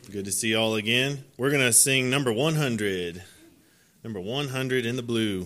Good to see you all again. We're going to sing number 100. Number 100 in the blue.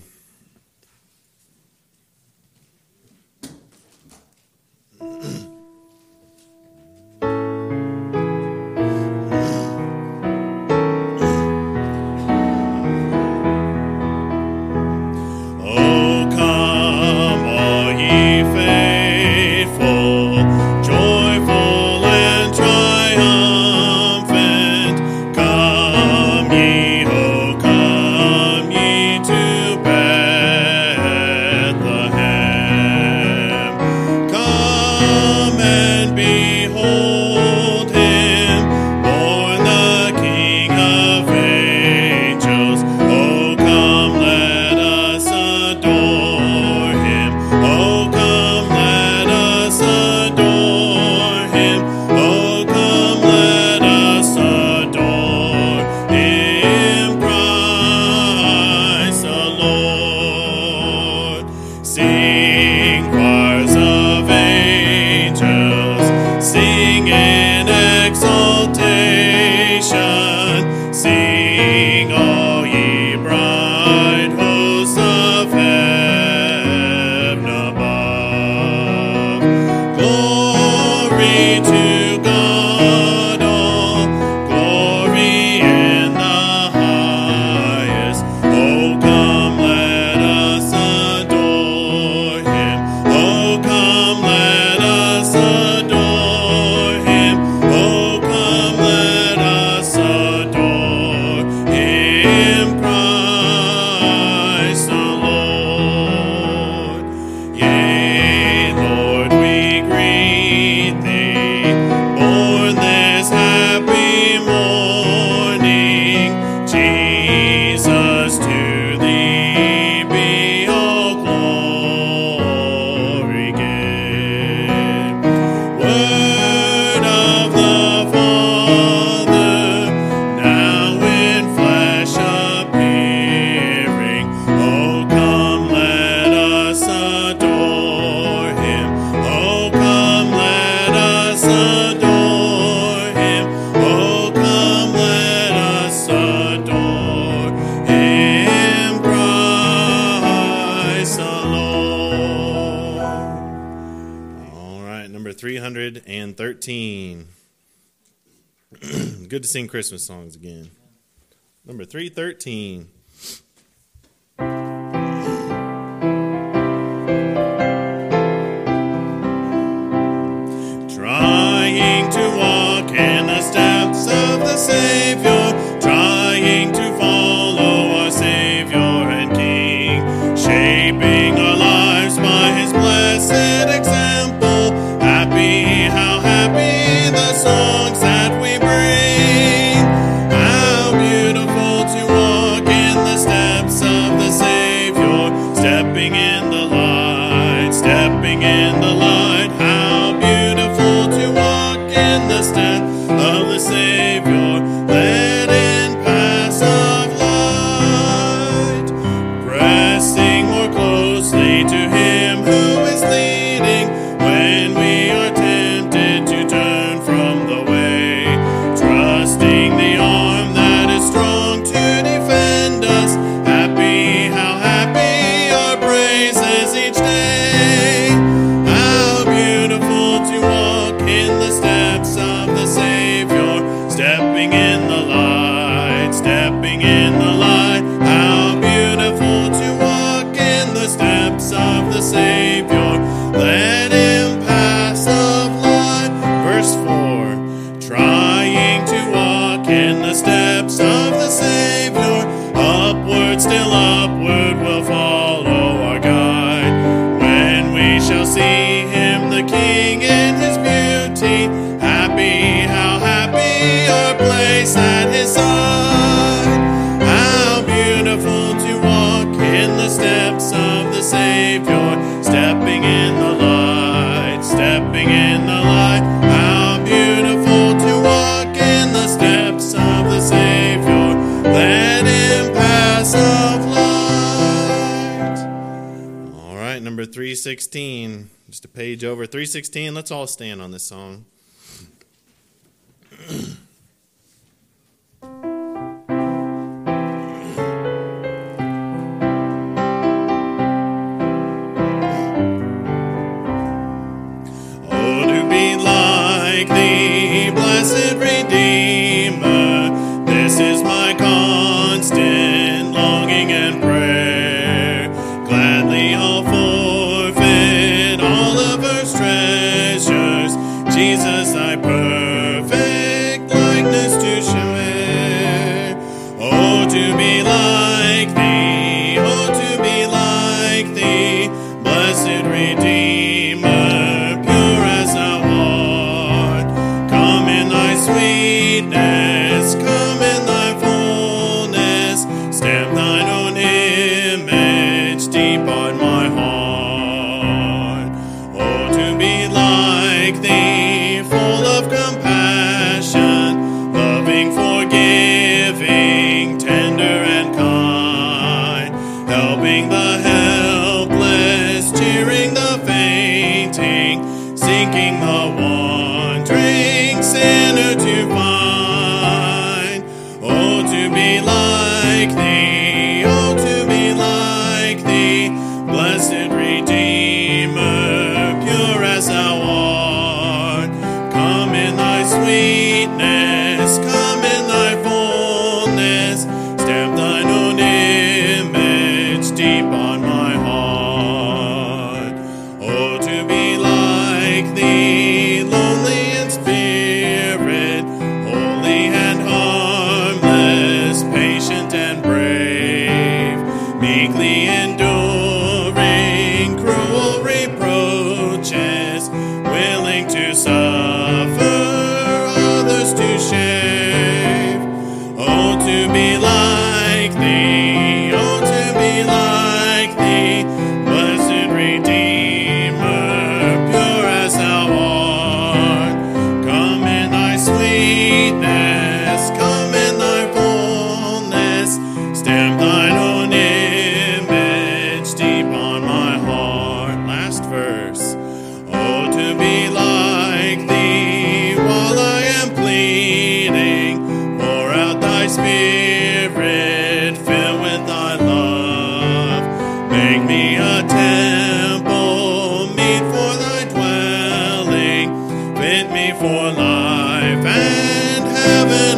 Good to sing Christmas songs again. Number 313. Trying to walk in the steps of the Savior, trying to follow our Savior and King, shaping our lives by His blessed example. Happy, how happy the songs that we bring. How beautiful to walk in the steps of the Savior, stepping in the light, stepping in the light. How beautiful to walk in the steps of the Savior, led in paths of light, pressing more closely to Him who is leading when we are tempted to turn from the way, trusting the arm that is strong to defend us. Happy, how happy our praises each day. How beautiful to walk in the steps of the Savior, stepping in the light, stepping in the light. How beautiful to walk in the steps of the Savior, let Him paths of light. Verse 4, trying to walk in the steps of the Savior, upward, still upward will follow our guide, when we shall see Him, the King, in His beauty. Happy, how happy our place at His side. How beautiful to walk in the steps of the Savior, stepping in the light, stepping in the light. How beautiful to walk in the steps of the Savior, let Him pass of light. All right, number 316, just a page over. 316, let's all stand on this song. thy sweetness, come in thy fullness, stamp thine own image deep on my heart. Oh, to be like thee, full of compassion, loving, forgiving, tender and kind, helping the helpless, cheering the fainting, seeking the wandering sinner to find. Oh, to be like thee, oh, to be like thee, blessed Redeemer, pure as thou art. Come in thy sweetness, come in thy fullness, stamp thine own image deep on my heart. Oh, to be like thee, lonely in spirit, holy and harmless, patient and brave, meekly enduring cruel reproaches, willing to suffer, others to shame. Oh, to be like thee, oh, to be like thee, blessed Redeemer, pure as thou art. Come in thy sweetness, come in thy fullness, stamp thine own image deep on my heart. Last verse. Oh, to be like thee while I am pleading, pour out thy spirit, fill with thy love, make me a temple, meet for thy dwelling, fit me for life and heaven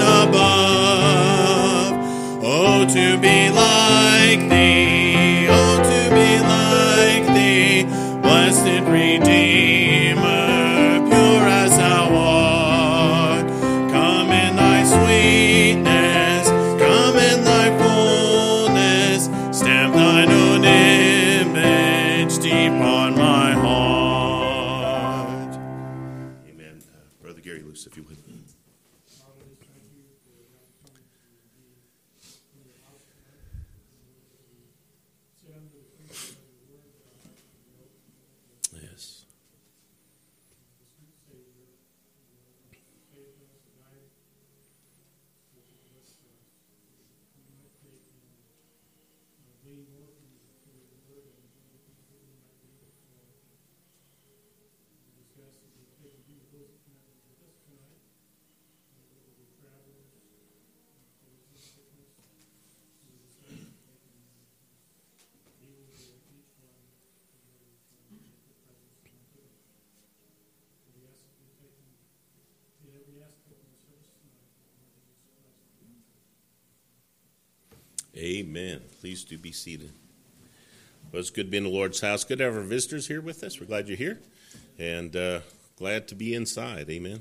above. Oh, to be like thee, oh, to be like thee, blessed Redeemer, pure as thou art. Come in thy sweetness, come in thy fullness, stamp thine own image deep on my heart. Amen. Brother Gary Luce, if you would. Yes. Amen. Please do be seated. Well, it's good to be in the Lord's house. Good to have our visitors here with us. We're glad you're here, and glad to be inside. Amen.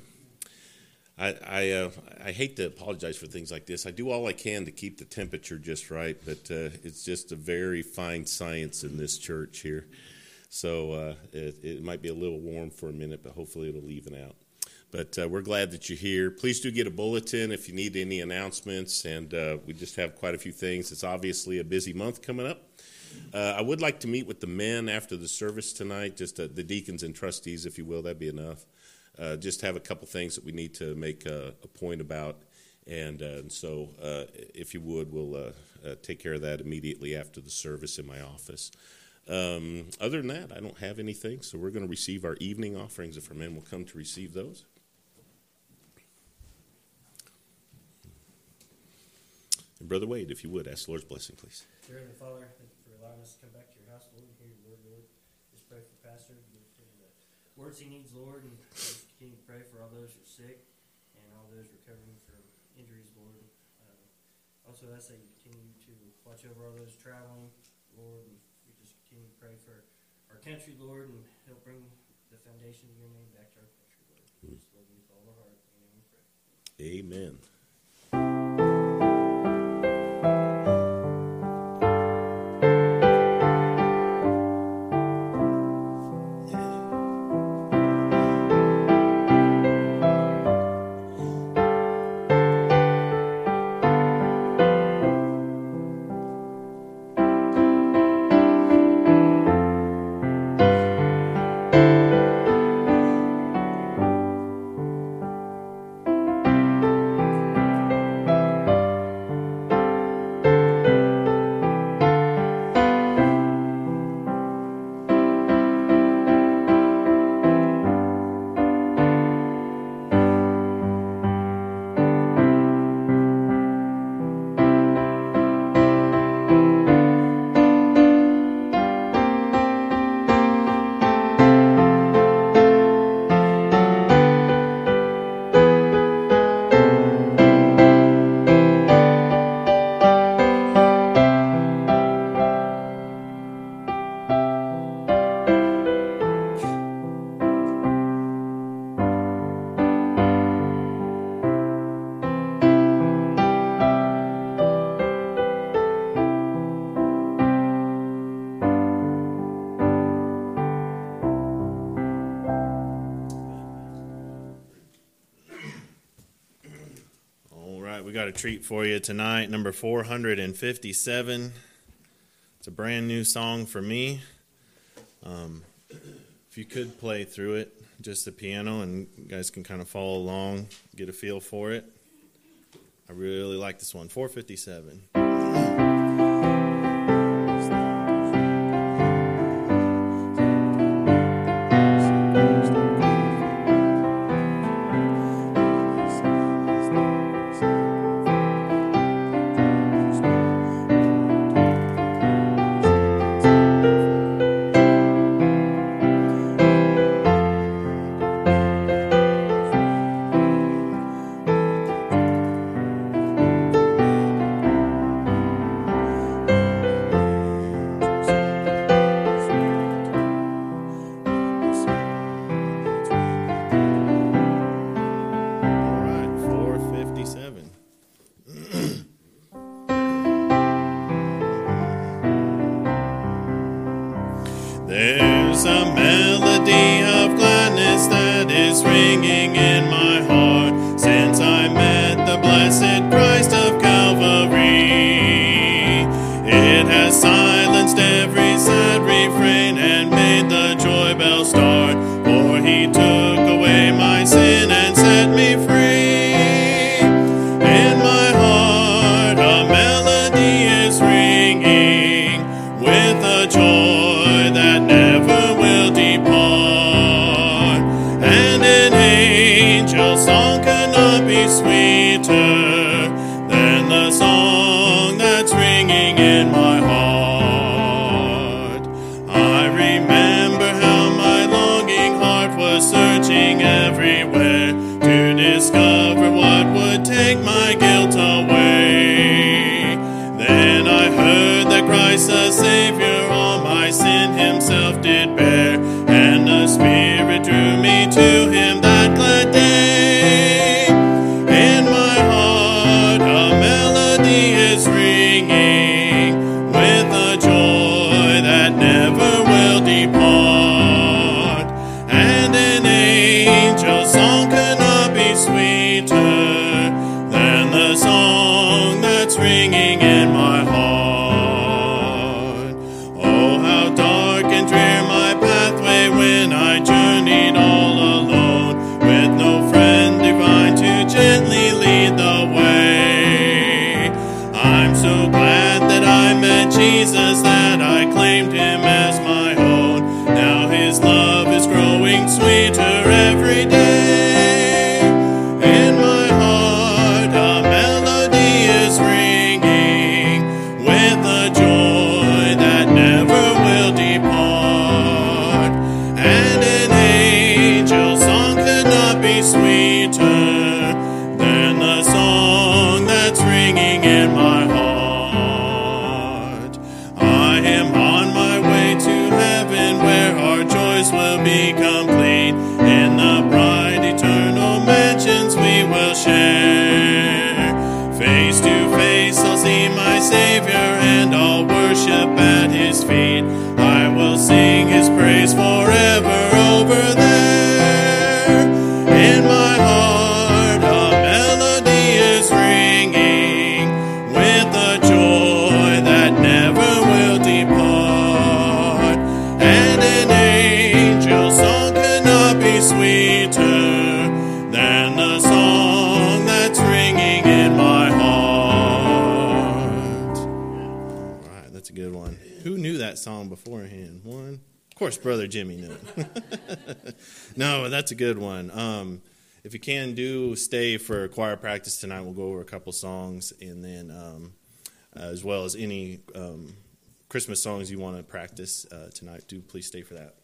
I hate to apologize for things like this. I do all I can to keep the temperature just right, but it's just a very fine science in this church here. So it might be a little warm for a minute, but hopefully it'll even out. But we're glad that you're here. Please do get a bulletin if you need any announcements, and we just have quite a few things. It's obviously a busy month coming up. I would like to meet with the men after the service tonight, just the deacons and trustees, if you will. That'd be enough. Just have a couple things that we need to make a point about, and so if you would, we'll take care of that immediately after the service in my office. Other than that, I don't have anything, so we're going to receive our evening offerings if our men will come to receive those. And Brother Wade, if you would, ask the Lord's blessing, please. Dear Heavenly Father, thank you for allowing us to come back to your house, Lord, and hear your word, Lord. Just pray for Pastor, give him the words he needs, Lord, and just continue to pray for all those who are sick and all those recovering from injuries, Lord. Also, I say you continue to watch over all those traveling, Lord, and we just continue to pray for our country, Lord, and help bring the foundation of your name back to our country, Lord. We just love you with all our heart. Amen. We pray. Amen. right, we got a treat for you tonight, number 457. It's a brand new song for me. If you could play through it, just the piano, and you guys can kind of follow along, get a feel for it. I really like this one, 457. There's a melody of gladness that is ringing in my heart since I met the blessed Christ of Calvary. It has silenced every sad refrain and made the joy bell start, for he took away my sin and set me free. In my heart a melody is ringing with a joy that never will depart, and an angel's song could not be sweeter than the song that's ringing in my heart. I remember how my longing heart was searching everywhere to discover what would take my guilt away. Then I heard that Christ the Savior all my sin himself did bear, and the Spirit drew me to him that glad day. In my heart a melody is ringing with a joy that never will depart, and an angel's song could not be sweeter than the song that's ringing in my heart. Oh, how dark and drear my pathway when I journeyed all alone, with no friend divine to gently lead the way. I'm so glad that I met Jesus, that I claimed him as my own. Now his love is growing sweeter every day. In my heart a melody is ringing with a joy that never will depart, and an angel's song could not be sweeter than the song that's ringing in my heart. I am on my way to heaven, where our joys will be complete. In the bright eternal mansions we will share. Face to face I'll see my Savior, and I'll worship at his feet. I will sing his praise forever over there. In my heart a melody is ringing with a joy that never will depart, and an angel's song could not be sweeter than the song that's ringing in my heart. All right, that's a good one. Who knew that song beforehand? One? Of course, Brother Jimmy knew it. No, that's a good one. If you can, stay for choir practice tonight. We'll go over a couple songs, and then as well as any Christmas songs you want to practice tonight, please stay for that.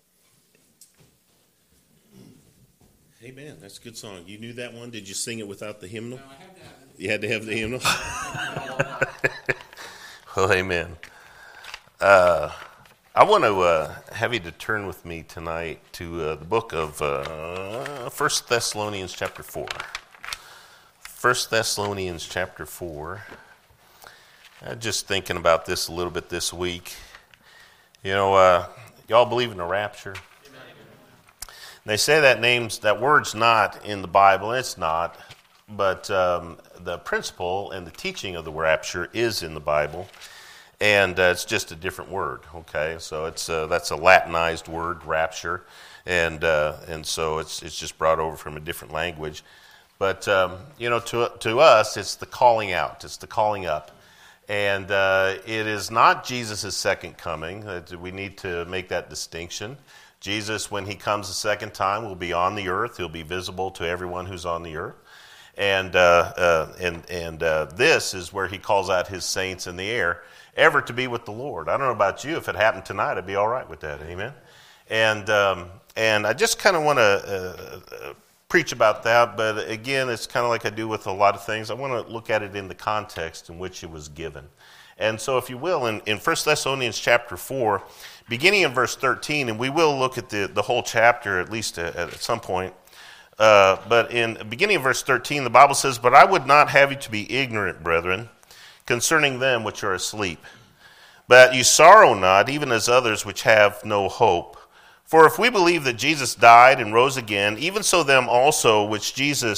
Amen. That's a good song. You knew that one? Did you sing it without the hymnal? No, I had to have it. You had to have the hymnal? Well, amen. I want to have you to turn with me tonight to the book of 1 Thessalonians chapter 4. 1 Thessalonians chapter 4. Just thinking about this a little bit this week. You know, y'all believe in the rapture? They say that word's not in the Bible, and it's not, the principle and the teaching of the rapture is in the Bible, and it's just a different word. Okay, so that's a Latinized word, rapture, and so it's just brought over from a different language. But to us, it's the calling out, it's the calling up, and it is not Jesus' second coming. We need to make that distinction. Jesus, when he comes the second time, will be on the earth. He'll be visible to everyone who's on the earth. And this is where he calls out his saints in the air, ever to be with the Lord. I don't know about you. If it happened tonight, I'd be all right with that. Amen? And I just kind of want to preach about that. But again, it's kind of like I do with a lot of things. I want to look at it in the context in which it was given. And so if you will, in 1 Thessalonians chapter 4, beginning in verse 13, and we will look at the whole chapter at least at some point, but in beginning of verse 13, the Bible says, "But I would not have you to be ignorant, brethren, concerning them which are asleep, but you sorrow not, even as others which have no hope. For if we believe that Jesus died and rose again, even so them also which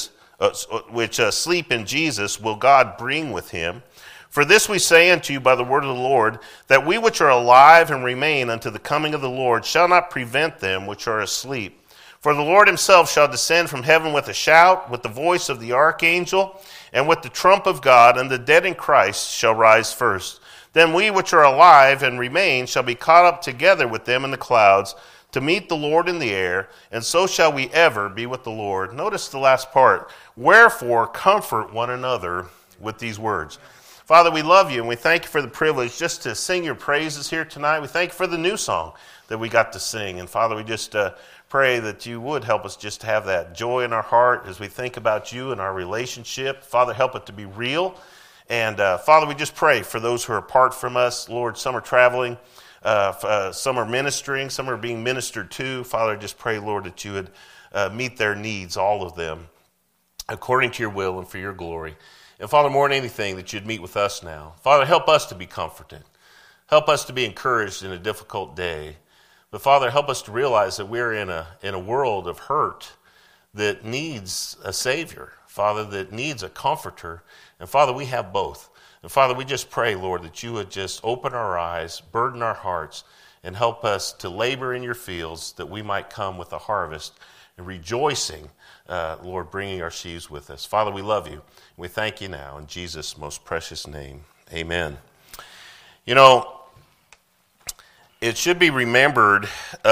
sleep in Jesus will God bring with him. For this we say unto you by the word of the Lord, that we which are alive and remain unto the coming of the Lord shall not prevent them which are asleep. For the Lord himself shall descend from heaven with a shout, with the voice of the archangel, and with the trump of God, and the dead in Christ shall rise first. Then we which are alive and remain shall be caught up together with them in the clouds, to meet the Lord in the air, and so shall we ever be with the Lord." Notice the last part. "Wherefore comfort one another with these words." Father, we love you, and we thank you for the privilege just to sing your praises here tonight. We thank you for the new song that we got to sing. And Father, we just pray that you would help us just to have that joy in our heart as we think about you and our relationship. Father, help it to be real. And Father, we just pray for those who are apart from us. Lord, some are traveling, some are ministering, some are being ministered to. Father, just pray, Lord, that you would meet their needs, all of them, according to your will and for your glory. And Father, more than anything, that you'd meet with us now. Father, help us to be comforted. Help us to be encouraged in a difficult day. But Father, help us to realize that we're in a world of hurt that needs a Savior. Father, that needs a comforter. And Father, we have both. And Father, we just pray, Lord, that you would just open our eyes, burden our hearts, and help us to labor in your fields that we might come with a harvest and rejoicing, Lord, bringing our sheaves with us. Father, we love you. We thank you now in Jesus' most precious name. Amen. You know, it should be remembered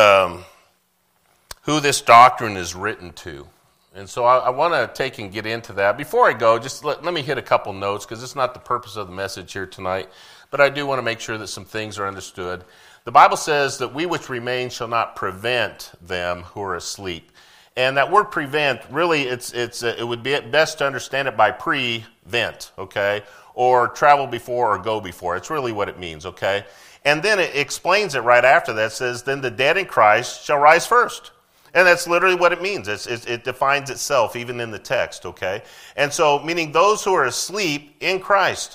who this doctrine is written to. And so I want to take and get into that. Before I go, just let me hit a couple notes, because it's not the purpose of the message here tonight, but I do want to make sure that some things are understood. The Bible says that we which remain shall not prevent them who are asleep. And that word prevent, really, it would be best to understand it by prevent, okay? Or travel before or go before. It's really what it means, okay? And then it explains it right after that. It says, then the dead in Christ shall rise first. And that's literally what it means. It defines itself even in the text, okay? And so, meaning those who are asleep in Christ.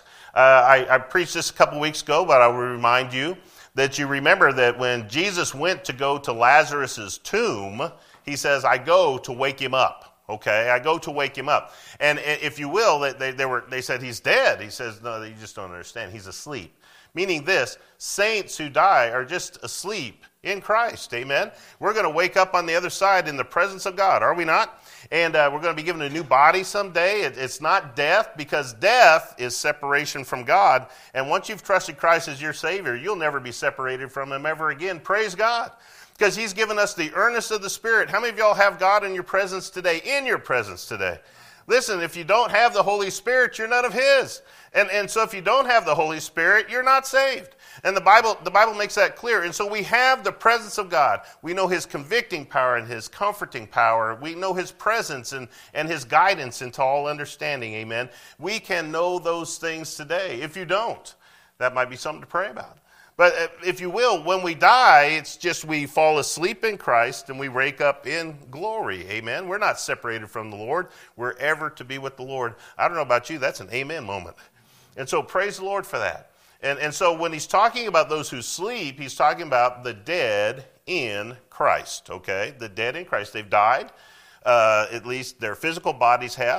I preached this a couple weeks ago, but I will remind you that you remember that when Jesus went to go to Lazarus' tomb, he says, I go to wake him up, okay? I go to wake him up. And if you will, they said, he's dead. He says, no, you just don't understand. He's asleep. Meaning this, saints who die are just asleep in Christ, amen? We're going to wake up on the other side in the presence of God, are we not? And we're going to be given a new body someday. It's not death, because death is separation from God. And once you've trusted Christ as your Savior, you'll never be separated from him ever again. Praise God. Because he's given us the earnest of the Spirit. How many of y'all have God in your presence today? In your presence today. Listen, if you don't have the Holy Spirit, you're none of his. And so if you don't have the Holy Spirit, you're not saved. And the Bible makes that clear. And so we have the presence of God. We know his convicting power and his comforting power. We know his presence and his guidance into all understanding. Amen. We can know those things today. If you don't, that might be something to pray about. But if you will, when we die, it's just we fall asleep in Christ and we wake up in glory. Amen. We're not separated from the Lord. We're ever to be with the Lord. I don't know about you. That's an amen moment. And so praise the Lord for that. And so when he's talking about those who sleep, he's talking about the dead in Christ, okay? The dead in Christ. They've died, at least their physical bodies have.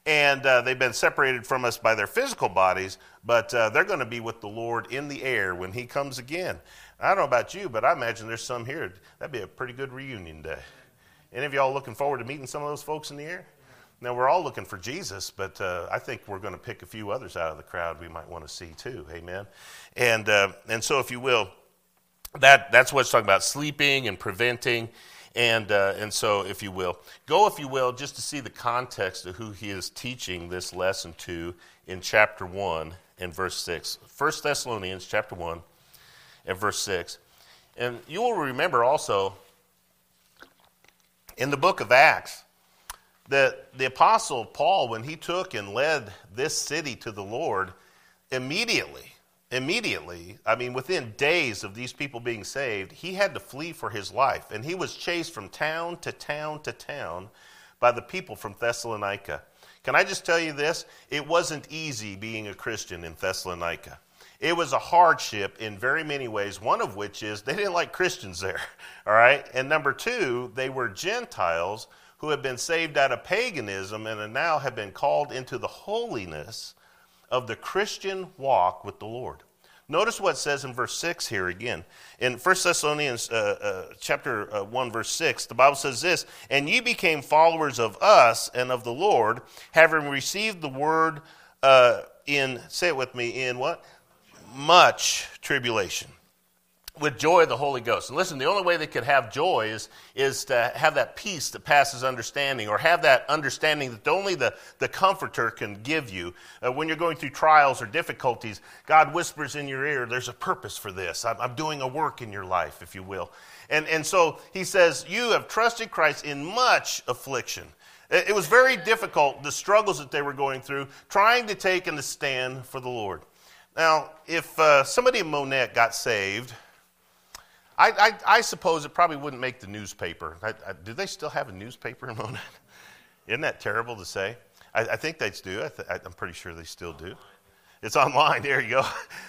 And they've been separated from us by their physical bodies, but they're going to be with the Lord in the air when he comes again. I don't know about you, but I imagine there's some here. That'd be a pretty good reunion day. Any of y'all looking forward to meeting some of those folks in the air? Now, we're all looking for Jesus, but I think we're going to pick a few others out of the crowd we might want to see too. Amen. And so, if you will, that's what it's talking about, sleeping and preventing. And so, if you will, just to see the context of who he is teaching this lesson to in chapter 1 and verse 6. 1 Thessalonians chapter 1 and verse 6. And you will remember also in the book of Acts that the apostle Paul, when he took and led this city to the Lord, immediately, I mean, within days of these people being saved, he had to flee for his life. And he was chased from town to town to town by the people from Thessalonica. Can I just tell you this? It wasn't easy being a Christian in Thessalonica. It was a hardship in very many ways, one of which is they didn't like Christians there, all right? And number two, they were Gentiles who had been saved out of paganism and now have been called into the holiness of the Christian walk with the Lord. Notice what it says in verse 6 here again. In 1 Thessalonians chapter 1, verse 6, the Bible says this, "And ye became followers of us and of the Lord, having received the word say it with me, in what? Much tribulation. With joy of the Holy Ghost." And listen, the only way they could have joy is to have that peace that passes understanding, or have that understanding that only the Comforter can give you. When you're going through trials or difficulties, God whispers in your ear, there's a purpose for this. I'm doing a work in your life, if you will. And so he says, you have trusted Christ in much affliction. It was very difficult, the struggles that they were going through, trying to take and to stand for the Lord. Now, if somebody in Monette got saved, I suppose it probably wouldn't make the newspaper. Do they still have a newspaper in Monette? Isn't that terrible to say? I think they do. I'm pretty sure they still do. It's online. There you go.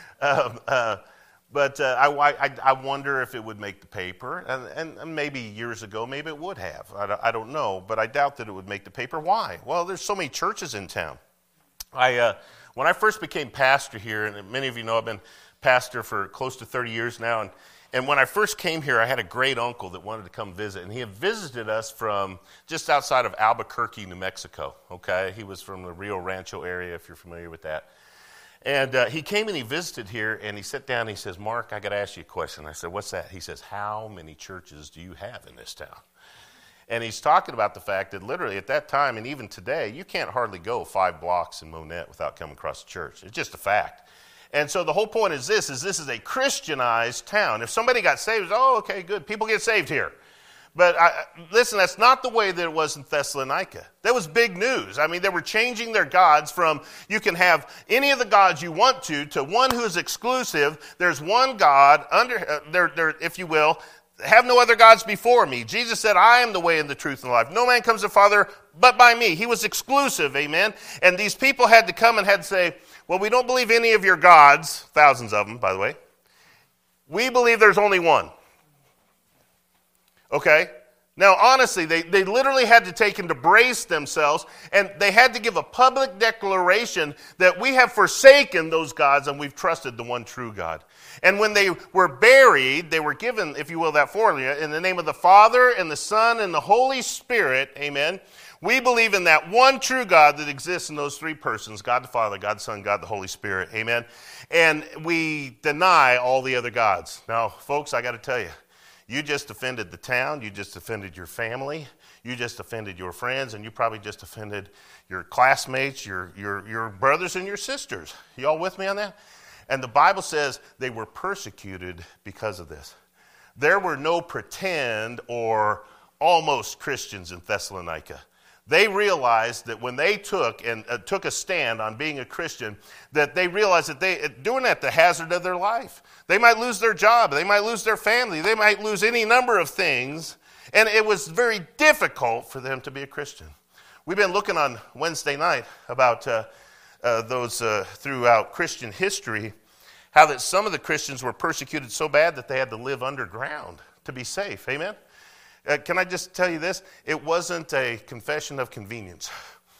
But I wonder if it would make the paper. And maybe years ago, maybe it would have. I don't know. But I doubt that it would make the paper. Why? Well, there's so many churches in town. When I first became pastor here, and many of you know I've been pastor for close to 30 years now, and when I first came here, I had a great uncle that wanted to come visit, and he had visited us from just outside of Albuquerque, New Mexico, okay? He was from the Rio Rancho area, if you're familiar with that. And he came and he visited here, and he sat down and he says, "Mark, I got to ask you a question." I said, "What's that?" He says, "How many churches do you have in this town?" And he's talking about the fact that literally at that time, and even today, you can't hardly go 5 blocks in Monette without coming across a church. It's just a fact. And so the whole point is this is a Christianized town. If somebody got saved, oh, okay, good. People get saved here. But listen, that's not the way that it was in Thessalonica. That was big news. I mean, they were changing their gods from you can have any of the gods you want to one who is exclusive. There's one God, if you will, have no other gods before me. Jesus said, "I am the way and the truth and the life. No man comes to the Father but by me." He was exclusive, amen? And these people had to come and had to say, "Well, we don't believe any of your gods," thousands of them, by the way. "We believe there's only one." Okay? Now, honestly, they literally had to take and to brace themselves, and they had to give a public declaration that we have forsaken those gods and we've trusted the one true God. And when they were buried, they were given, if you will, that formula, in the name of the Father and the Son and the Holy Spirit, amen. We believe in that one true God that exists in those three persons, God the Father, God the Son, God the Holy Spirit, amen. And we deny all the other gods. Now, folks, I got to tell you, you just offended the town, you just offended your family, you just offended your friends, and you probably just offended your classmates, your brothers and your sisters. You all with me on that? And the Bible says they were persecuted because of this. There were no pretend or almost Christians in Thessalonica. They realized that when they took a stand on being a Christian, that they realized that they doing at the hazard of their life. They might lose their job, they might lose their family, they might lose any number of things, and it was very difficult for them to be a Christian. We've been looking on Wednesday night about those throughout Christian history, how that some of the Christians were persecuted so bad that they had to live underground to be safe. Amen? Can I just tell you this? It wasn't a confession of convenience.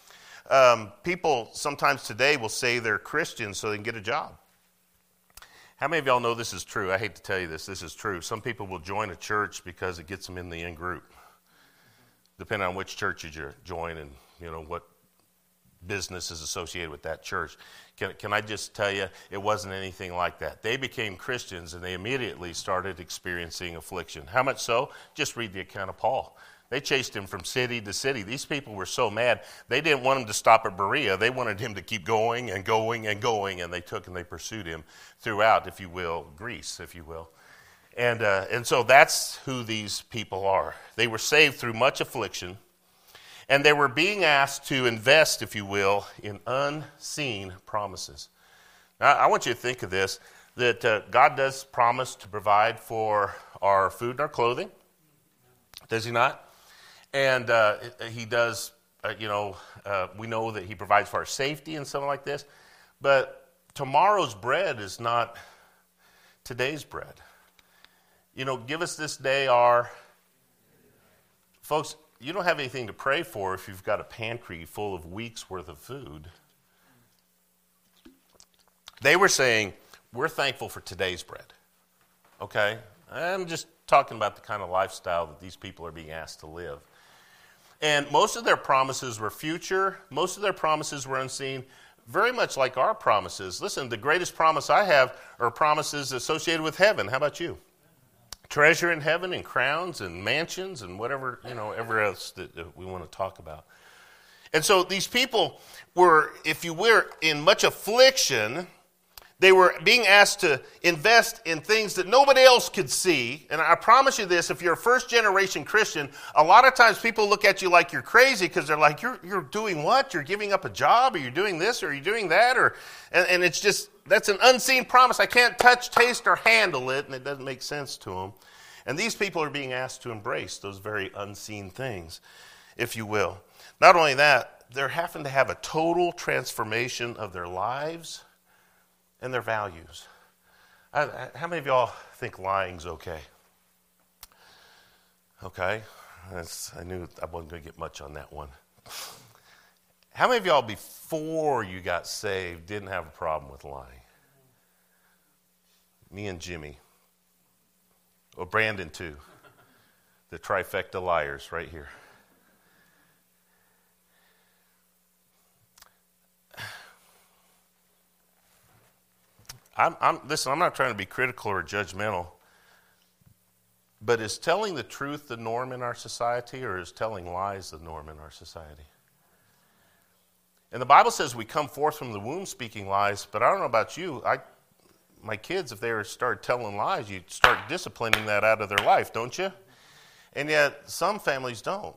People sometimes today will say they're Christians so they can get a job. How many of y'all know this is true? I hate to tell you this. This is true. Some people will join a church because it gets them in the in group, depending on which church you join and what business is associated with that church. Can I just tell you, it wasn't anything like that. They became Christians and they immediately started experiencing affliction. How much so? Just read the account of Paul. They chased him from city to city. These people were so mad, they didn't want him to stop at Berea. They wanted him to keep going and going and going, and they pursued him throughout, if you will, Greece, if you will. And so that's who these people are. They were saved through much affliction, and they were being asked to invest, if you will, in unseen promises. Now, I want you to think of this, that God does promise to provide for our food and our clothing. Does he not? And he does, we know that he provides for our safety and something like this. But tomorrow's bread is not today's bread. Give us this day our... Folks, you don't have anything to pray for if you've got a pantry full of weeks' worth of food. They were saying, we're thankful for today's bread. Okay? I'm just talking about the kind of lifestyle that these people are being asked to live. And most of their promises were future. Most of their promises were unseen, very much like our promises. Listen, the greatest promise I have are promises associated with heaven. How about you? Treasure in heaven and crowns and mansions and whatever, ever else that we want to talk about. And so these people were, if you were, in much affliction. They were being asked to invest in things that nobody else could see. And I promise you this, if you're a first-generation Christian, a lot of times people look at you like you're crazy because they're like, you're doing what? You're giving up a job? Or you're doing this? Or you're doing that? And it's just, that's an unseen promise. I can't touch, taste, or handle it, and it doesn't make sense to them. And these people are being asked to embrace those very unseen things, if you will. Not only that, they're having to have a total transformation of their lives and their values. How many of y'all think lying's okay? Okay. I knew I wasn't going to get much on that one. How many of y'all, before you got saved, didn't have a problem with lying? Me and Jimmy. Well, Brandon, too. The trifecta liars right here. Listen, I'm not trying to be critical or judgmental, but is telling the truth the norm in our society, or is telling lies the norm in our society? And the Bible says we come forth from the womb speaking lies, but I don't know about you. My kids, if they started telling lies, you start disciplining that out of their life, don't you? And yet, some families don't.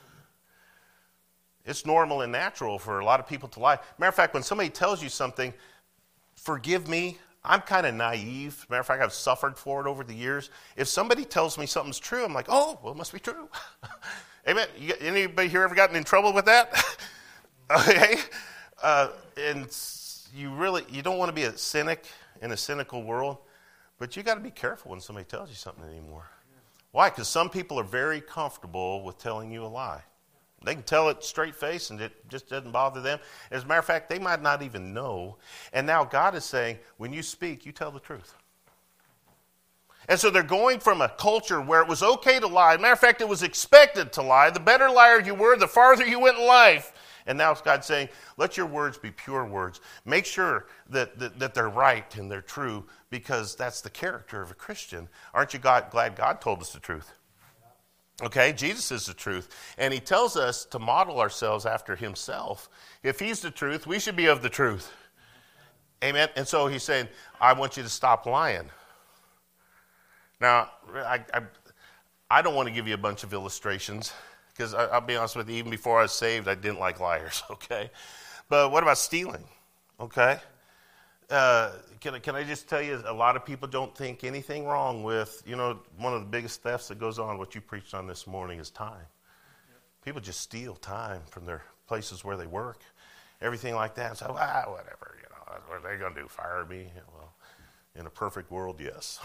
It's normal and natural for a lot of people to lie. Matter of fact, when somebody tells you something, forgive me, I'm kind of naive. Matter of fact, I've suffered for it over the years. If somebody tells me something's true, I'm like, oh, well, it must be true. Amen. Anybody here ever gotten in trouble with that? Okay. And you don't want to be a cynic in a cynical world, but you got to be careful when somebody tells you something anymore. Why? Because some people are very comfortable with telling you a lie. They can tell it straight face and it just doesn't bother them. As a matter of fact, they might not even know. And now God is saying, when you speak, you tell the truth. And so they're going from a culture where it was okay to lie. As a matter of fact, it was expected to lie. The better liar you were, the farther you went in life. And now God's saying, let your words be pure words. Make sure that they're right and they're true, because that's the character of a Christian. Aren't you glad God told us the truth? Okay, Jesus is the truth, and he tells us to model ourselves after himself. If he's the truth, we should be of the truth. Amen? And so he's saying, I want you to stop lying. Now, I don't want to give you a bunch of illustrations, because I'll be honest with you, even before I was saved, I didn't like liars, okay? But what about stealing, okay? Can I just tell you, a lot of people don't think anything wrong with, one of the biggest thefts that goes on, what you preached on this morning, is time. Yep. People just steal time from their places where they work, everything like that. So, whatever, what are they going to do, fire me? Well, in a perfect world, yes.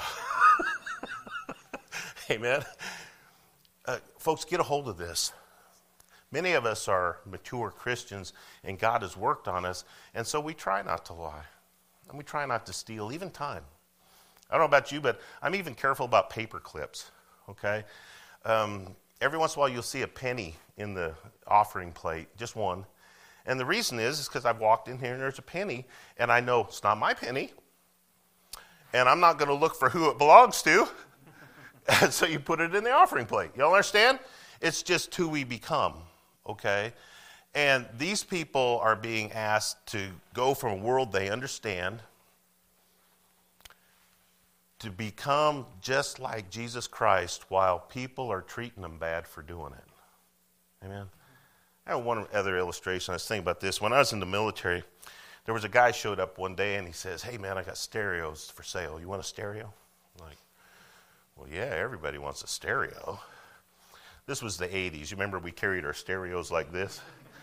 Amen. Folks, get a hold of this. Many of us are mature Christians, and God has worked on us, and so we try not to lie, and we try not to steal, even time. I don't know about you, but I'm even careful about paper clips, okay? Every once in a while you'll see a penny in the offering plate, just one. And the reason is because I've walked in here and there's a penny, and I know it's not my penny, and I'm not going to look for who it belongs to. And so you put it in the offering plate. You all understand? It's just who we become, okay? And these people are being asked to go from a world they understand to become just like Jesus Christ while people are treating them bad for doing it. Amen? I have one other illustration. I was thinking about this. When I was in the military, there was a guy showed up one day and he says, "Hey man, I got stereos for sale. You want a stereo?" I'm like, well, yeah, everybody wants a stereo. This was the 80s. You remember we carried our stereos like this?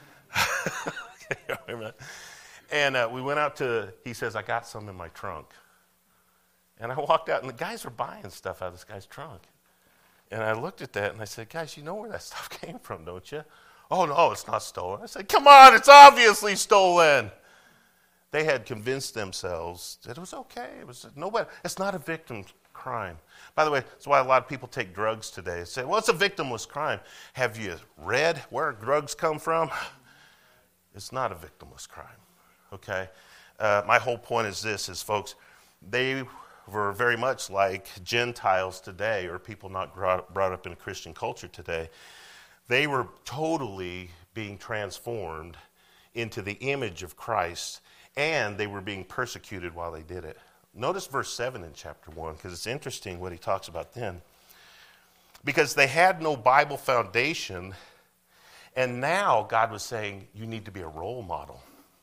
And we went out to, he says, "I got some in my trunk." And I walked out, and the guys were buying stuff out of this guy's trunk. And I looked at that, and I said, "Guys, you know where that stuff came from, don't you?" "Oh, no, it's not stolen." I said, "Come on, it's obviously stolen." They had convinced themselves that it was okay. It's not a victim's crime. By the way, that's why a lot of people take drugs today. They say, well, it's a victimless crime. Have you read where drugs come from? It's not a victimless crime, okay? My whole point is this, is folks, they were very much like Gentiles today, or people not brought up in a Christian culture today. They were totally being transformed into the image of Christ, and they were being persecuted while they did it. Notice verse 7 in chapter 1, because it's interesting what he talks about then. Because they had no Bible foundation, and now God was saying, you need to be a role model.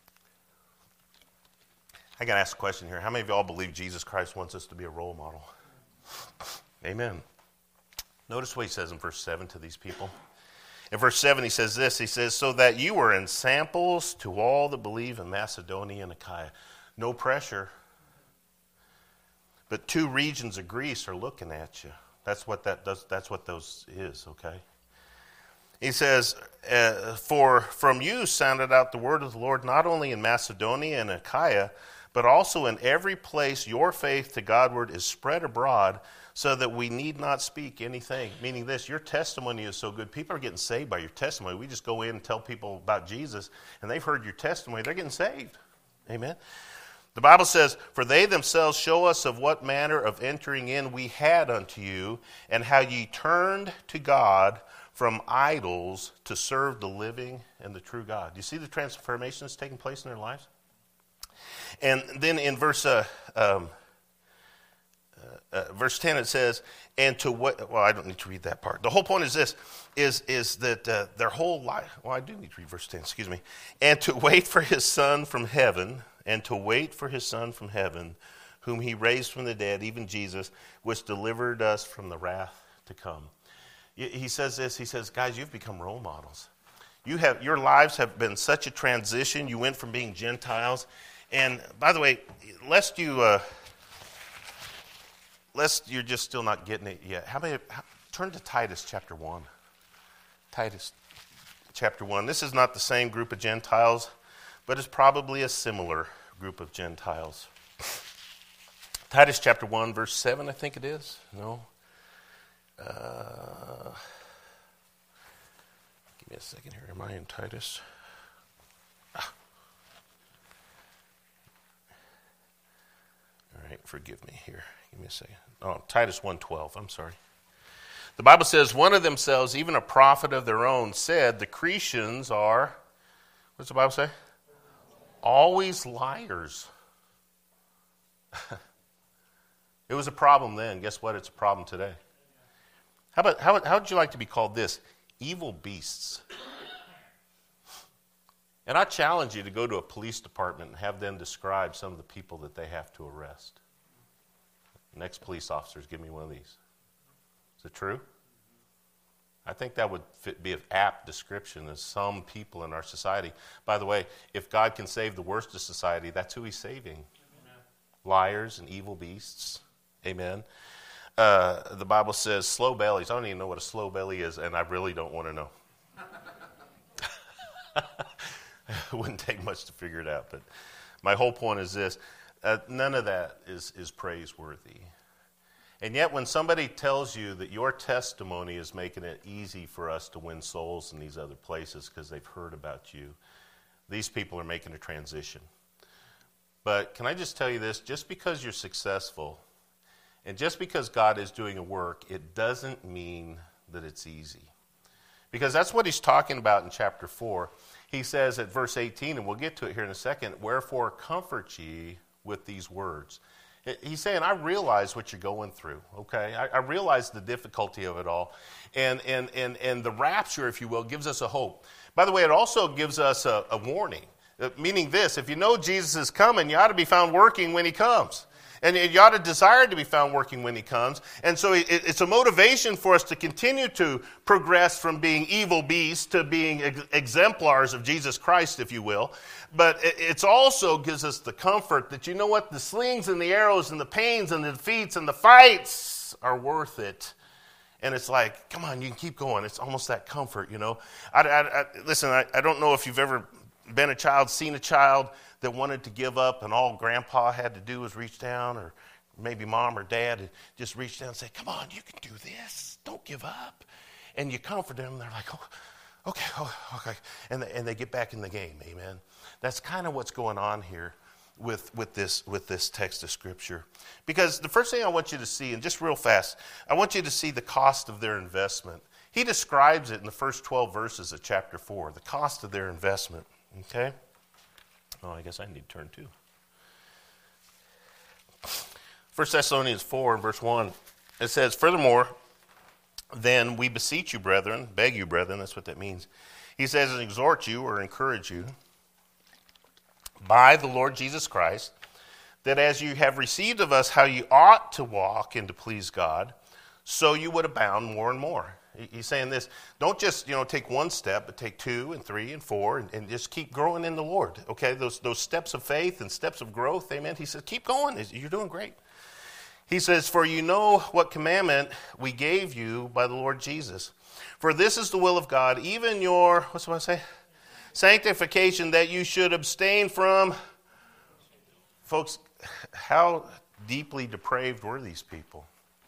I got to ask a question here. How many of y'all believe Jesus Christ wants us to be a role model? Amen. Notice what he says in verse 7 to these people. In verse 7 he says this, he says, "So that you were in samples to all that believe in Macedonia and Achaia." No pressure. But 2 regions of Greece are looking at you. That's what that does. That's what those is, okay? He says, "For from you sounded out the word of the Lord, not only in Macedonia and Achaia, but also in every place your faith to Godward is spread abroad, so that we need not speak anything." Meaning this, your testimony is so good. People are getting saved by your testimony. We just go in and tell people about Jesus, and they've heard your testimony. They're getting saved. Amen. The Bible says, "For they themselves show us of what manner of entering in we had unto you, and how ye turned to God from idols to serve the living and the true God." Do you see the transformation that's taking place in their lives? And then in verse 10 it says, "And to what?" Well, I don't need to read that part. The whole point is this: is that their whole life. Well, I do need to read verse 10. Excuse me. "And to wait for his Son from heaven, whom he raised from the dead, even Jesus, which delivered us from the wrath to come." He says this. He says, "Guys, you've become role models. Your lives have been such a transition. You went from being Gentiles." And by the way, lest you're just still not getting it yet, turn to Titus chapter 1. Titus chapter 1. This is not the same group of Gentiles, but it's probably a similar group of Gentiles. Titus chapter 1, verse 7, I think it is. No? Give me a second here. Am I in Titus? All right, forgive me here. Give me a second. Oh, Titus 1:12. I'm sorry. The Bible says, "One of themselves, even a prophet of their own, said, the Cretans are," what's the Bible say? "Always liars." It was a problem then. Guess what? It's a problem today. How would you like to be called this? Evil beasts. And I challenge you to go to a police department and have them describe some of the people that they have to arrest. Next police officers, give me one of these. Is it true? I think that would be an apt description of some people in our society. By the way, if God can save the worst of society, that's who he's saving. Amen. Liars and evil beasts. Amen. The Bible says slow bellies. I don't even know what a slow belly is, and I really don't want to know. It wouldn't take much to figure it out. But my whole point is this. None of that is praiseworthy. And yet when somebody tells you that your testimony is making it easy for us to win souls in these other places because they've heard about you, these people are making a transition. But can I just tell you this? Just because you're successful and just because God is doing a work, it doesn't mean that it's easy. Because that's what he's talking about in chapter 4. He says at verse 18, and we'll get to it here in a second, wherefore comfort ye with these words. He's saying, I realize what you're going through, okay? I realize the difficulty of it all. And the rapture, if you will, gives us a hope. By the way, it also gives us a warning. Meaning this, if you know Jesus is coming, you ought to be found working when he comes. And you ought to desire to be found working when he comes. And so it's a motivation for us to continue to progress from being evil beasts to being exemplars of Jesus Christ, if you will. But it also gives us the comfort that, you know what, the slings and the arrows and the pains and the defeats and the fights are worth it. And it's like, come on, you can keep going. It's almost that comfort, you know. Listen, I don't know if you've ever been a child, seen a child that wanted to give up, and all grandpa had to do was reach down, or maybe mom or dad had just reach down and say, come on, you can do this. Don't give up. And you comfort them, and they're like, oh, okay. And they get back in the game, amen. That's kind of what's going on here with this text of Scripture. Because the first thing I want you to see, and just real fast, I want you to see the cost of their investment. He describes it in the first 12 verses of chapter 4, the cost of their investment. Okay? Oh, I guess I need to turn too. 1 Thessalonians 4, verse 1, it says, furthermore, then we beseech you, brethren, beg you, brethren, that's what that means. He says, and exhort you or encourage you by the Lord Jesus Christ, that as you have received of us how you ought to walk and to please God, so you would abound more and more. He's saying this, don't just, take one step, but take 2 and 3 and 4 and just keep growing in the Lord. Okay, those steps of faith and steps of growth, amen. He says, keep going, you're doing great. He says, for you know what commandment we gave you by the Lord Jesus. For this is the will of God, even your, what's what I say? Sanctification, that you should abstain from. Folks, how deeply depraved were these people?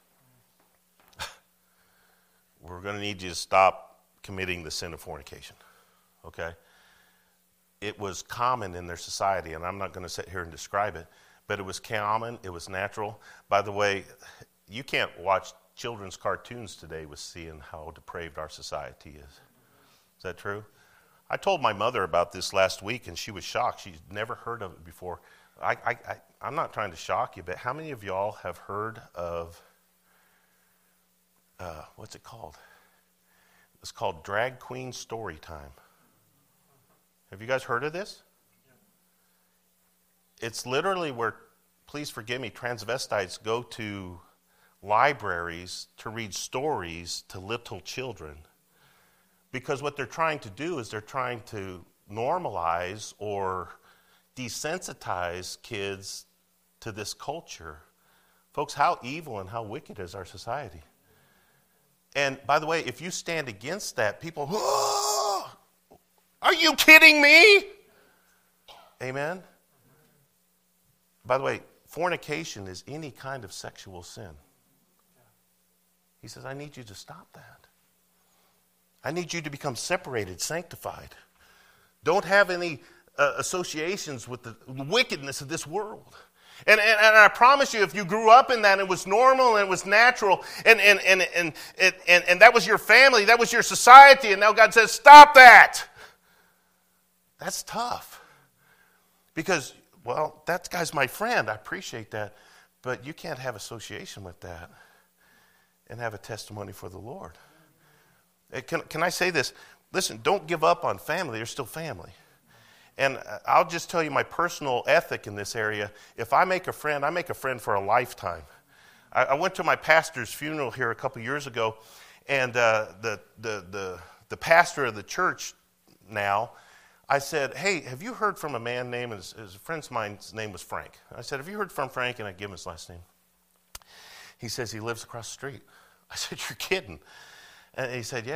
We're going to need you to stop committing the sin of fornication, okay? It was common in their society, and I'm not going to sit here and describe it, but it was common, it was natural. By the way, you can't watch children's cartoons today with seeing how depraved our society is. Is that true? I told my mother about this last week, and she was shocked. She'd never heard of it before. I'm not trying to shock you, but how many of y'all have heard of what's it called? It's called Drag Queen Story Time. Have you guys heard of this? It's literally where, please forgive me, transvestites go to libraries to read stories to little children. Because what they're trying to do is they're trying to normalize or desensitize kids to this culture. Folks, how evil and how wicked is our society? And by the way, if you stand against that, people, oh, are you kidding me? Amen? By the way, fornication is any kind of sexual sin. He says, I need you to stop that. I need you to become separated, sanctified. Don't have any associations with the wickedness of this world. And I promise you, if you grew up in that, it was normal and it was natural, and that was your family, that was your society, and now God says, stop that. That's tough. Because, well, that guy's my friend. I appreciate that. But you can't have association with that and have a testimony for the Lord. Can I say this? Listen, don't give up on family. They're still family. And I'll just tell you my personal ethic in this area. If I make a friend, I make a friend for a lifetime. I went to my pastor's funeral here a couple years ago, and the pastor of the church now, I said, hey, have you heard from a man named, his friend of mine's name was Frank. I said, have you heard from Frank? And I give him his last name. He says he lives across the street. I said, you're kidding. And he said, yeah.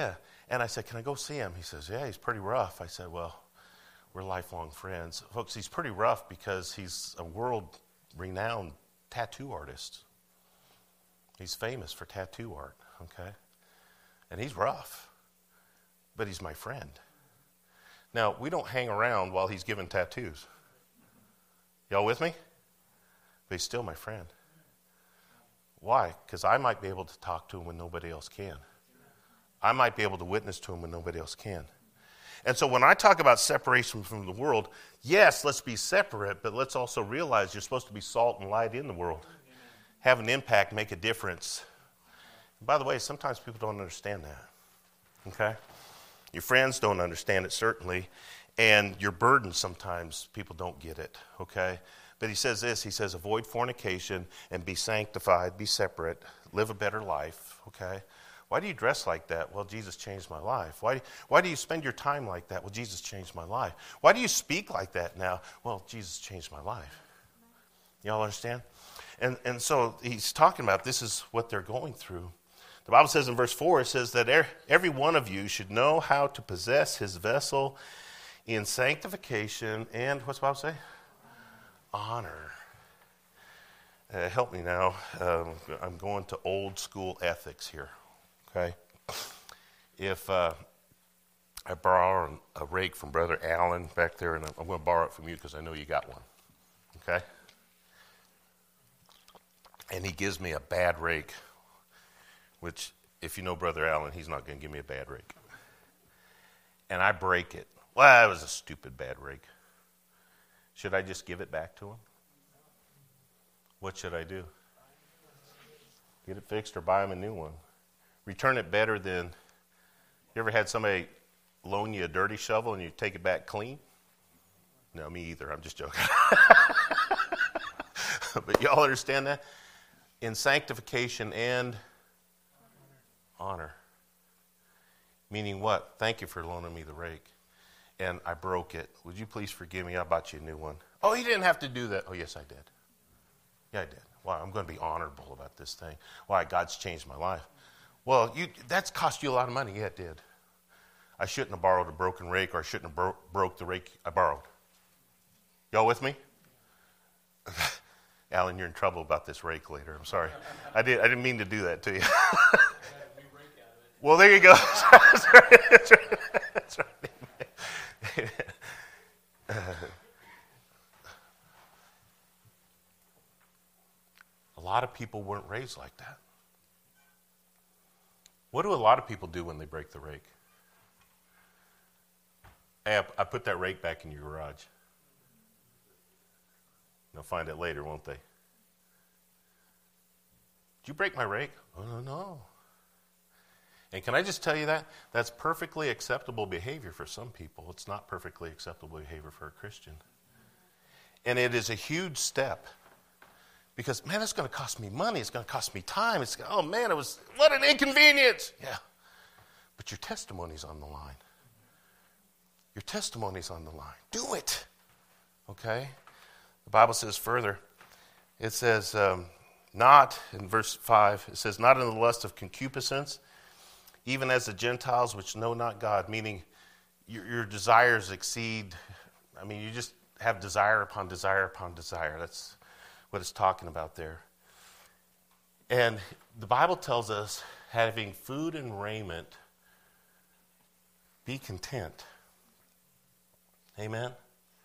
And I said, can I go see him? He says, yeah, he's pretty rough. I said, well, we're lifelong friends. Folks, he's pretty rough because he's a world-renowned tattoo artist. He's famous for tattoo art, okay? And he's rough, but he's my friend. Now, we don't hang around while he's giving tattoos. Y'all with me? But he's still my friend. Why? Because I might be able to talk to him when nobody else can. I might be able to witness to him when nobody else can. And so when I talk about separation from the world, yes, let's be separate, but let's also realize you're supposed to be salt and light in the world. Have an impact, make a difference. And by the way, sometimes people don't understand that. Okay? Your friends don't understand it, certainly. And your burden, sometimes people don't get it. Okay? But he says this, he says, avoid fornication and be sanctified, be separate, live a better life. Okay? Why do you dress like that? Well, Jesus changed my life. Why do you spend your time like that? Well, Jesus changed my life. Why do you speak like that now? Well, Jesus changed my life. Y'all understand? And so he's talking about this is what they're going through. The Bible says in verse 4, it says that every one of you should know how to possess his vessel in sanctification and, what's the Bible say? Honor. Help me now. I'm going to old school ethics here. Okay? If I borrow a rake from Brother Allen back there, and I'm going to borrow it from you because I know you got one. Okay? And he gives me a bad rake, which, if you know Brother Allen, he's not going to give me a bad rake. And I break it. Well, that was a stupid bad rake. Should I just give it back to him? What should I do? Get it fixed or buy him a new one? Return it better than, you ever had somebody loan you a dirty shovel and you take it back clean? No, me either. I'm just joking. But y'all understand that? In sanctification and honor. Meaning what? Thank you for loaning me the rake. And I broke it. Would you please forgive me? I bought you a new one. Oh, you didn't have to do that. Oh, yes, I did. Yeah, I did. Why? I'm going to be honorable about this thing. Why? God's changed my life. Well, that's cost you a lot of money. Yeah, it did. I shouldn't have borrowed a broken rake, or I shouldn't have broke the rake I borrowed. Y'all with me? Alan, you're in trouble about this rake later. I'm sorry. I didn't mean to do that to you. Well, there you go. That's right. That's right. A lot of people weren't raised like that. What do a lot of people do when they break the rake? Hey, I put that rake back in your garage. They'll find it later, won't they? Did you break my rake? Oh, no. And can I just tell you that? That's perfectly acceptable behavior for some people. It's not perfectly acceptable behavior for a Christian. And it is a huge step. Because, man, it's going to cost me money. It's going to cost me time. Oh, man, what an inconvenience. Yeah. But your testimony's on the line. Your testimony's on the line. Do it. Okay? The Bible says further, it says, not, in verse 5, it says, not in the lust of concupiscence, even as the Gentiles which know not God, meaning your desires exceed, you just have desire upon desire upon desire. That's what it's talking about there. And the Bible tells us, having food and raiment, be content. Amen?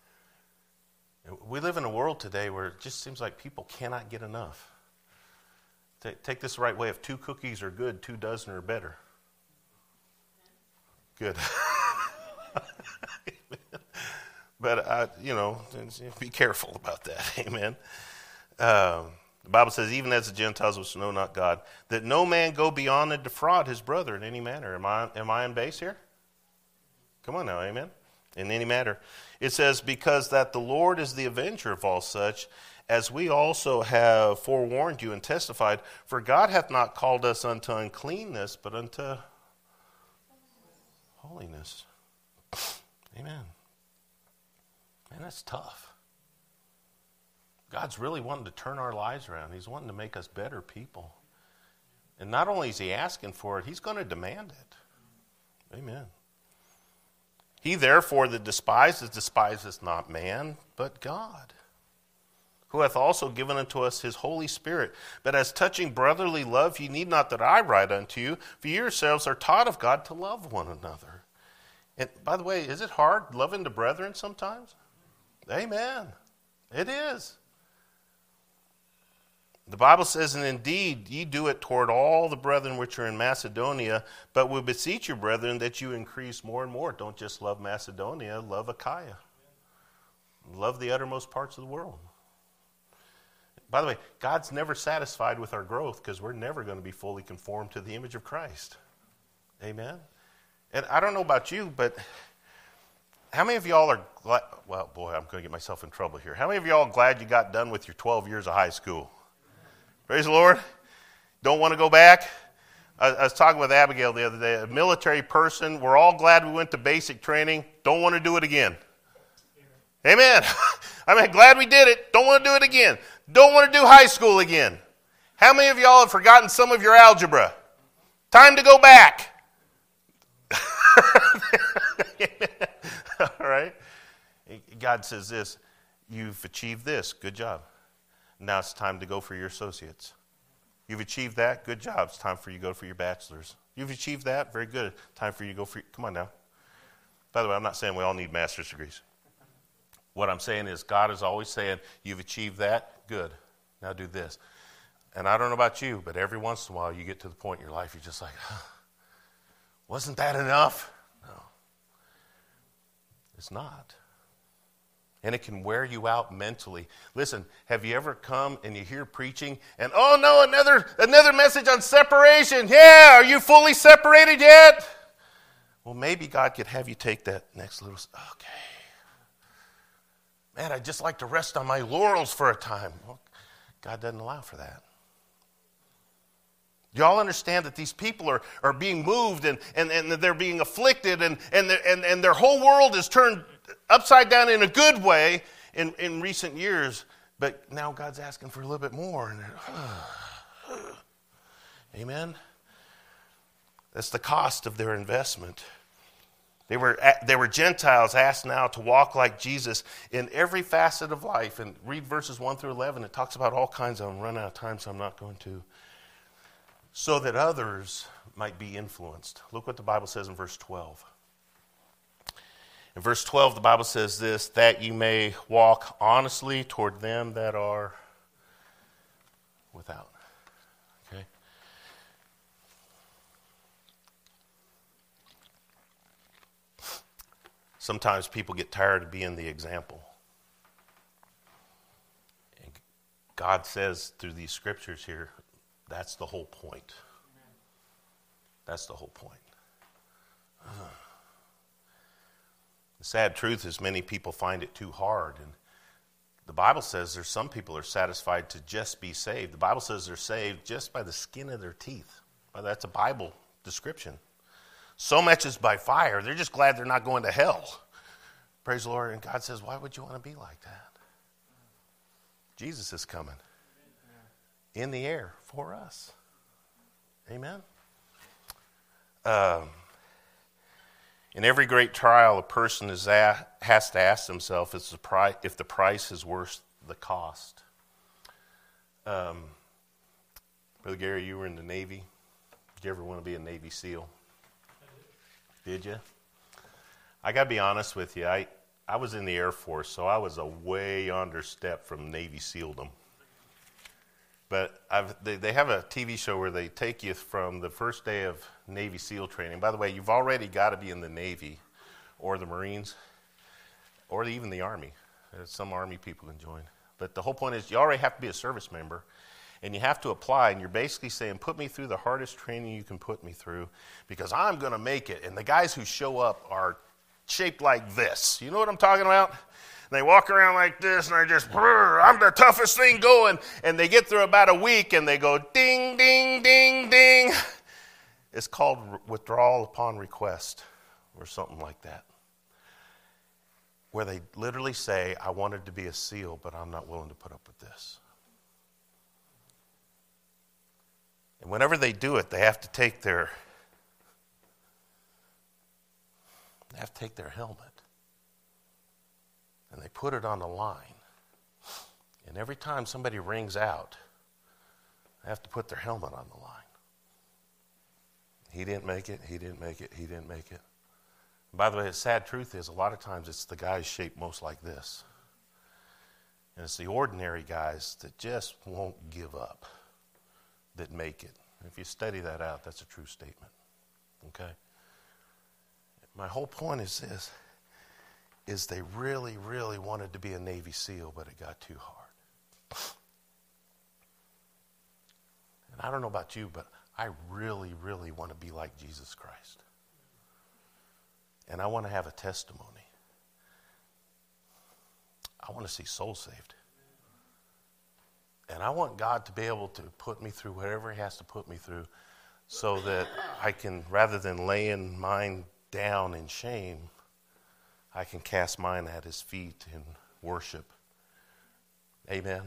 We live in a world today where it just seems like people cannot get enough. Take this the right way. If 2 cookies are good, 2 dozen are better. Good. But, be careful about that. Amen. The Bible says, even as the Gentiles which know not God, that no man go beyond and defraud his brother in any manner. Am I on base here? Come on now, amen. In any matter. It says, because that the Lord is the avenger of all such, as we also have forewarned you and testified, for God hath not called us unto uncleanness, but unto holiness. Amen. Man, that's tough. God's really wanting to turn our lives around. He's wanting to make us better people. And not only is he asking for it, he's going to demand it. Amen. He therefore that despiseth not man, but God, who hath also given unto us his Holy Spirit. But as touching brotherly love, ye need not that I write unto you, for ye yourselves are taught of God to love one another. And by the way, is it hard loving the brethren sometimes? Amen. It is. The Bible says, and indeed ye do it toward all the brethren which are in Macedonia, but we beseech you, brethren, that you increase more and more. Don't just love Macedonia, love Achaia. Love the uttermost parts of the world. By the way, God's never satisfied with our growth because we're never going to be fully conformed to the image of Christ. Amen? And I don't know about you, but how many of y'all are glad, well, boy, I'm going to get myself in trouble here. How many of y'all are glad you got done with your 12 years of high school? Praise the Lord. Don't want to go back? I was talking with Abigail the other day. A military person, we're all glad we went to basic training. Don't want to do it again. Amen. I mean, glad we did it. Don't want to do it again. Don't want to do high school again. How many of y'all have forgotten some of your algebra? Time to go back. All right. God says this. You've achieved this. Good job. Now it's time to go for your associates. You've achieved that. Good job. It's time for you to go for your bachelor's. You've achieved that. Very good. Time for you to go for come on now. By the way, I'm not saying we all need master's degrees. What I'm saying is God is always saying, you've achieved that. Good. Now do this. And I don't know about you, but every once in a while you get to the point in your life you're just like, wasn't that enough? No. It's not. And it can wear you out mentally. Listen, have you ever come and you hear preaching and, oh no, another message on separation. Yeah, are you fully separated yet? Well, maybe God could have you take that next little, okay. Man, I'd just like to rest on my laurels for a time. Well, God doesn't allow for that. Y'all understand that these people are being moved and they're being afflicted and their whole world is turned upside down in a good way in recent years. But now God's asking for a little bit more. And amen? That's the cost of their investment. They were Gentiles asked now to walk like Jesus in every facet of life. And read verses 1 through 11. It talks about all kinds of them. Run out of time, so I'm not going to. So that others might be influenced. Look what the Bible says in verse 12. In verse 12, the Bible says this, that you may walk honestly toward them that are without. Okay? Sometimes people get tired of being the example. And God says through these scriptures here, that's the whole point. That's the whole point. The sad truth is many people find it too hard. And the Bible says there's some people are satisfied to just be saved. The Bible says they're saved just by the skin of their teeth. Well, that's a Bible description. So much is by fire. They're just glad they're not going to hell. Praise the Lord. And God says, why would you want to be like that? Jesus is coming in the air for us. Amen. In every great trial, a person has to ask himself if the price is worth the cost. Brother Gary, you were in the Navy. Did you ever want to be a Navy SEAL? Did you? I got to be honest with you. I was in the Air Force, so I was a way under step from Navy SEALdom. But they have a TV show where they take you from the first day of Navy SEAL training. By the way, you've already got to be in the Navy or the Marines or even the Army. Some Army people can join. But the whole point is you already have to be a service member, and you have to apply, and you're basically saying, put me through the hardest training you can put me through because I'm going to make it. And the guys who show up are shaped like this. You know what I'm talking about? And they walk around like this, and they're just, I'm the toughest thing going. And they get through about a week, and they go, ding, ding, ding, ding. It's called withdrawal upon request or something like that, where they literally say, I wanted to be a SEAL, but I'm not willing to put up with this. And whenever they do it, they have to take their They have to take their helmet and they put it on the line. And every time somebody rings out, they have to put their helmet on the line. He didn't make it, he didn't make it, he didn't make it. And by the way, the sad truth is a lot of times it's the guys shaped most like this. And it's the ordinary guys that just won't give up that make it. And if you study that out, that's a true statement. Okay? My whole point is this, is they really, really wanted to be a Navy SEAL, but it got too hard. And I don't know about you, but I really, really want to be like Jesus Christ. And I want to have a testimony. I want to see souls saved. And I want God to be able to put me through whatever he has to put me through so that I can, rather than laying mine down in shame, I can cast mine at his feet in worship. Amen.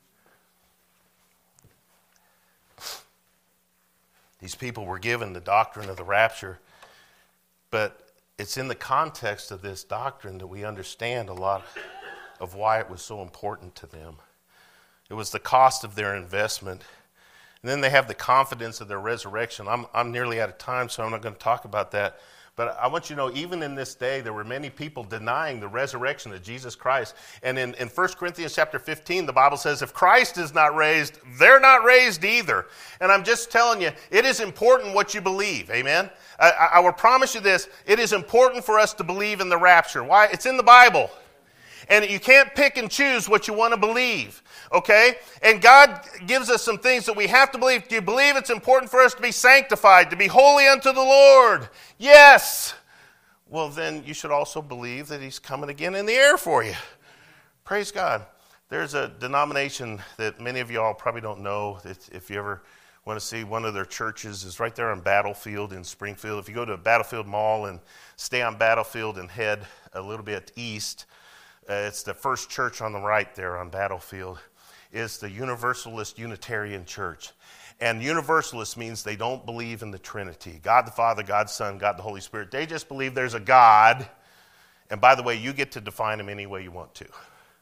These people were given the doctrine of the rapture, but it's in the context of this doctrine that we understand a lot of why it was so important to them. It was the cost of their investment. And then they have the confidence of their resurrection. I'm nearly out of time, so I'm not going to talk about that. But I want you to know, even in this day, there were many people denying the resurrection of Jesus Christ. And in 1 Corinthians chapter 15, the Bible says, if Christ is not raised, they're not raised either. And I'm just telling you, it is important what you believe. Amen? I will promise you this, it is important for us to believe in the rapture. Why? It's in the Bible. And you can't pick and choose what you want to believe. Okay? And God gives us some things that we have to believe. Do you believe it's important for us to be sanctified, to be holy unto the Lord? Yes. Well, then you should also believe that he's coming again in the air for you. Praise God. There's a denomination that many of y'all probably don't know. If you ever want to see one of their churches, is right there on Battlefield in Springfield. If you go to Battlefield Mall and stay on Battlefield and head a little bit east, it's the first church on the right there on Battlefield. Is the Universalist Unitarian Church. And Universalist means they don't believe in the Trinity. God the Father, God the Son, God the Holy Spirit. They just believe there's a God. And by the way, you get to define him any way you want to.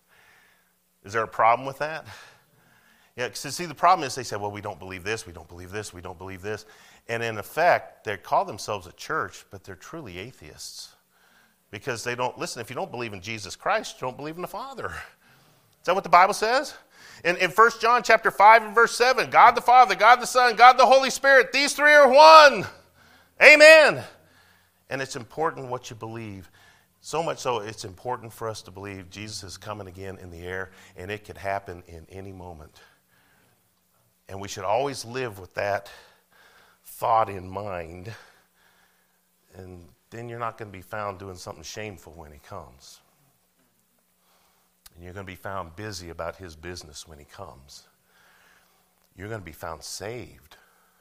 Is there a problem with that? Yeah, because see, the problem is they say, well, we don't believe this, we don't believe this, we don't believe this. And in effect, they call themselves a church, but they're truly atheists. Because they don't, listen, if you don't believe in Jesus Christ, you don't believe in the Father. Is that what the Bible says? In 1 John chapter 5 and verse 7, God the Father, God the Son, God the Holy Spirit, these three are one. Amen. And it's important what you believe. So much so, it's important for us to believe Jesus is coming again in the air, and it could happen in any moment. And we should always live with that thought in mind, and then you're not going to be found doing something shameful when he comes. And you're going to be found busy about his business when he comes. You're going to be found saved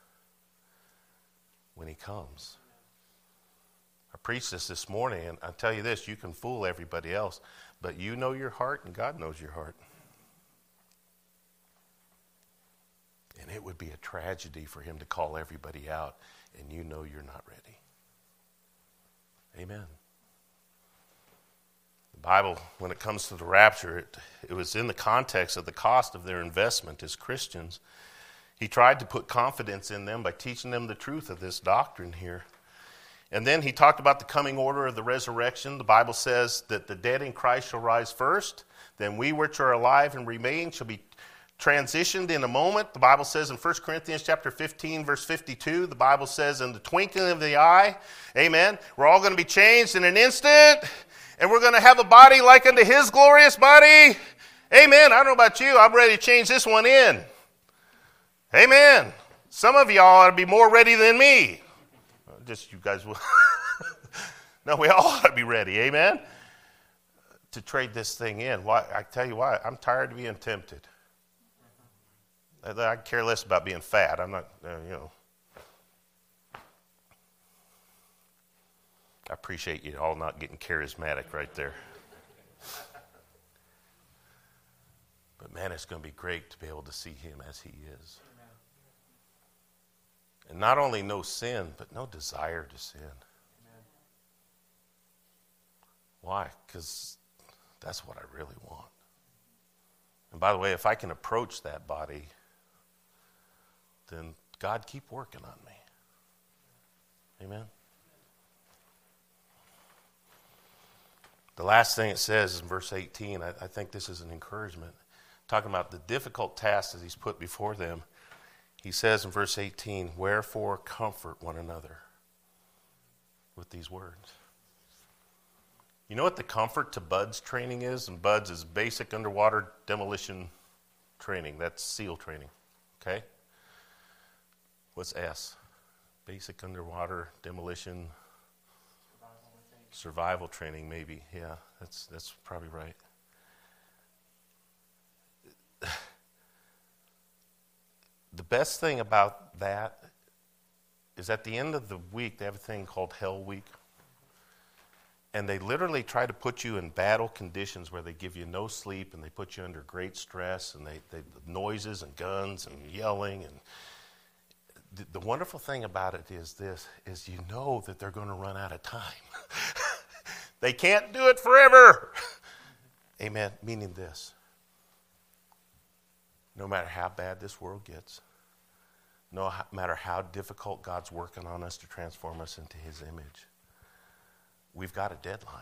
when he comes. I preached this morning, and I'll tell you this, you can fool everybody else, but you know your heart, and God knows your heart. And it would be a tragedy for him to call everybody out, and you know you're not ready. Amen. The Bible, when it comes to the rapture, it was in the context of the cost of their investment as Christians. He tried to put confidence in them by teaching them the truth of this doctrine here. And then he talked about the coming order of the resurrection. The Bible says that the dead in Christ shall rise first. Then we which are alive and remain shall be transitioned in a moment. The Bible says in 1 Corinthians chapter 15, verse 52, the Bible says in the twinkling of the eye, amen, we're all going to be changed in an instant. And we're going to have a body like unto his glorious body. Amen. I don't know about you. I'm ready to change this one in. Amen. Some of y'all ought to be more ready than me. Just you guys will. No, we all ought to be ready. Amen. To trade this thing in. Why? I tell you why. I'm tired of being tempted. I care less about being fat. I'm not, I appreciate you all not getting charismatic right there. But man, it's going to be great to be able to see him as he is. And not only no sin, but no desire to sin. Why? Because that's what I really want. And by the way, if I can approach that body, then God, keep working on me. Amen? The last thing it says is in verse 18, I think this is an encouragement. Talking about the difficult tasks that he's put before them. He says in verse 18, wherefore comfort one another with these words. You know what the comfort to BUDS training is? And BUDS is basic underwater demolition training. That's SEAL training. Okay? What's S? Basic underwater demolition survival training, maybe. Yeah, that's probably right. The best thing about that is at the end of the week, they have a thing called Hell Week. And they literally try to put you in battle conditions where they give you no sleep and they put you under great stress and they noises and guns and yelling. And the wonderful thing about it is this, is you know that they're going to run out of time. They can't do it forever. Amen. Meaning this. No matter how bad this world gets, no matter how difficult God's working on us to transform us into his image, we've got a deadline.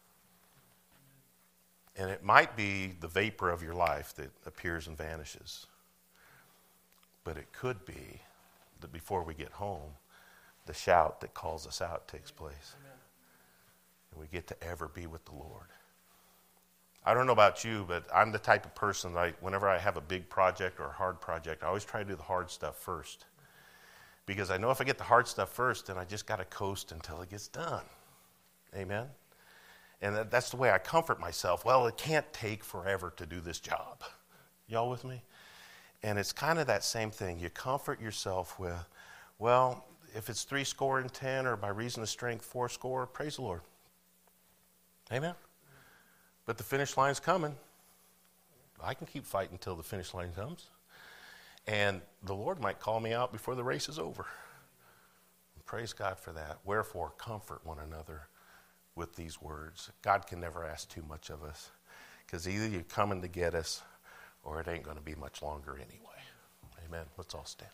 And it might be the vapor of your life that appears and vanishes. But it could be that before we get home, the shout that calls us out takes place. Amen. And we get to ever be with the Lord. I don't know about you, but I'm the type of person that whenever I have a big project or a hard project, I always try to do the hard stuff first. Because I know if I get the hard stuff first, then I just got to coast until it gets done. Amen? And that's the way I comfort myself. Well, it can't take forever to do this job. Y'all with me? And it's kind of that same thing. You comfort yourself with, well, if it's 70 or by reason of strength 80, praise the Lord. Amen? But the finish line's coming. I can keep fighting until the finish line comes. And the Lord might call me out before the race is over. And praise God for that. Wherefore, comfort one another with these words. God can never ask too much of us. Because either you're coming to get us, or it ain't going to be much longer anyway. Amen. Let's all stand.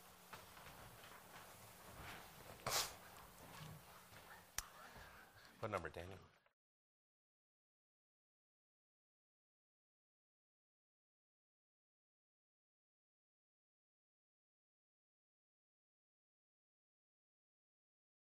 What number, Daniel?